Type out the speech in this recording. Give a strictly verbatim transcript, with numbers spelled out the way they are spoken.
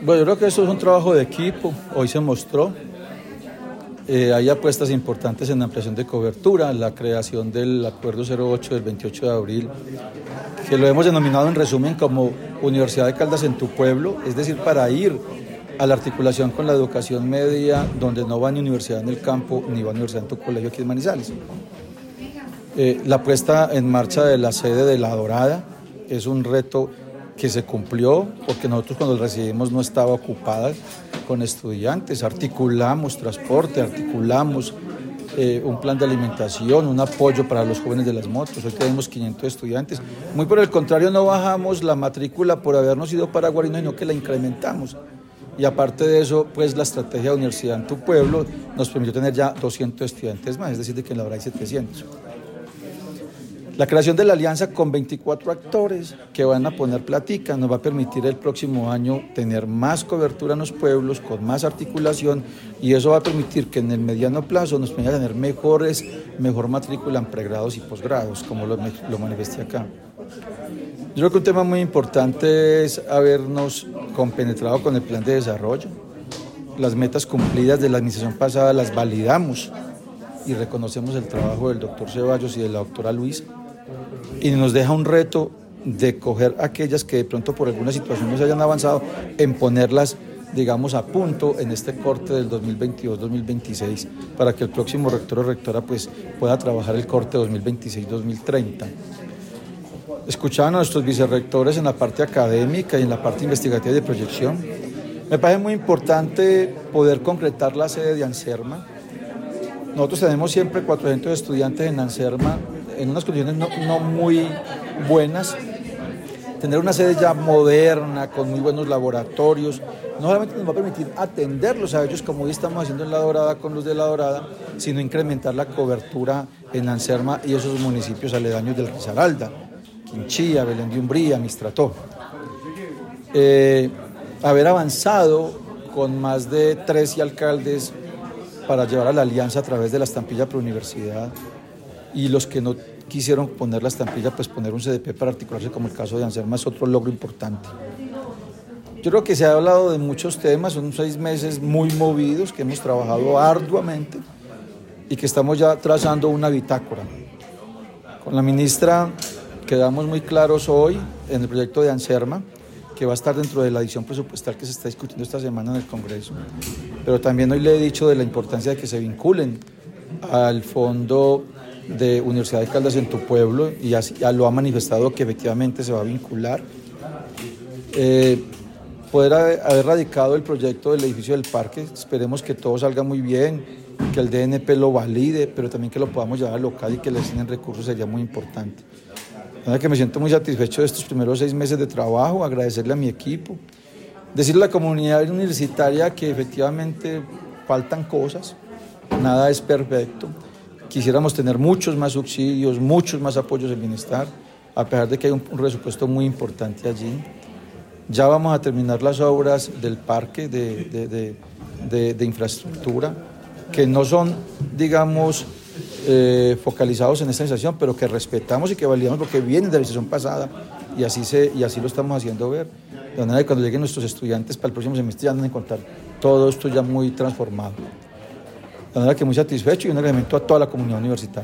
Bueno, yo creo que esto es un trabajo de equipo, hoy se mostró. Eh, hay apuestas importantes en la ampliación de cobertura, la creación del acuerdo cero ocho del veintiocho de abril, que lo hemos denominado en resumen como Universidad de Caldas en tu pueblo, es decir, para ir a la articulación con la educación media, donde no va ni universidad en el campo, ni va universidad en tu colegio aquí en Manizales. Eh, la puesta en marcha de la sede de La Dorada es un reto que se cumplió, porque nosotros cuando lo recibimos no estaba ocupada con estudiantes, articulamos transporte, articulamos eh, un plan de alimentación, un apoyo para los jóvenes de las motos, hoy tenemos quinientos estudiantes, muy por el contrario no bajamos la matrícula por habernos ido para Guarino, sino que la incrementamos. Y aparte de eso, pues la estrategia de Universidad en tu pueblo nos permitió tener ya doscientos estudiantes más, es decir, de que en la hora hay setecientos. La creación de la alianza con veinticuatro actores que van a poner platica nos va a permitir el próximo año tener más cobertura en los pueblos, con más articulación, y eso va a permitir que en el mediano plazo nos permita tener mejores, mejor matrícula en pregrados y posgrados, como lo, lo manifesté acá. Yo creo que un tema muy importante es habernos compenetrado con el plan de desarrollo. Las metas cumplidas de la administración pasada las validamos y reconocemos el trabajo del doctor Ceballos y de la doctora Luisa. Y nos deja un reto de coger aquellas que de pronto por alguna situación no se hayan avanzado, en ponerlas, digamos, a punto en este corte del dos mil veintidós dos mil veintiséis, para que el próximo rector o rectora pues, pueda trabajar el corte dos mil veintiséis dos mil treinta. Escuchaban a nuestros vicerrectores en la parte académica y en la parte investigativa y de proyección. Me parece muy importante poder concretar la sede de Anserma. Nosotros tenemos siempre cuatrocientos estudiantes en Anserma, en unas condiciones no, no muy buenas. Tener una sede ya moderna, con muy buenos laboratorios, no solamente nos va a permitir atenderlos a ellos, como hoy estamos haciendo en La Dorada con los de La Dorada, sino incrementar la cobertura en Anserma y esos municipios aledaños del Risaralda, Quinchía, Belén de Umbría, Mistrató. Eh, haber avanzado con más de trece alcaldes para llevar a la alianza a través de la estampilla Prouniversidad, y los que no quisieron poner la estampilla, pues poner un C D P para articularse, como el caso de Anserma, es otro logro importante. Yo creo que se ha hablado de muchos temas, son seis meses muy movidos, que hemos trabajado arduamente y que estamos ya trazando una bitácora. Con la ministra quedamos muy claros hoy en el proyecto de Anserma, que va a estar dentro de la adición presupuestal que se está discutiendo esta semana en el Congreso. Pero también hoy le he dicho de la importancia de que se vinculen al fondo de Universidad de Caldas en tu pueblo, y así ya lo ha manifestado que efectivamente se va a vincular. Eh, poder haber, haber radicado el proyecto del edificio del parque, esperemos que todo salga muy bien, que el D N P lo valide, pero también que lo podamos llevar al local y que le asignen recursos sería muy importante. La verdad que me siento muy satisfecho de estos primeros seis meses de trabajo, agradecerle a mi equipo, decirle a la comunidad universitaria que efectivamente faltan cosas, nada es perfecto. Quisiéramos tener muchos más subsidios, muchos más apoyos del bienestar, a pesar de que hay un, un presupuesto muy importante allí. Ya vamos a terminar las obras del parque de, de, de, de, de infraestructura, que no son, digamos, eh, focalizados en esta administración, pero que respetamos y que validamos porque vienen de la administración pasada, y así, se, y así lo estamos haciendo ver. De manera que cuando lleguen nuestros estudiantes para el próximo semestre ya van a encontrar todo esto ya muy transformado. De manera que muy satisfecho, y un agradecimiento a toda la comunidad universitaria.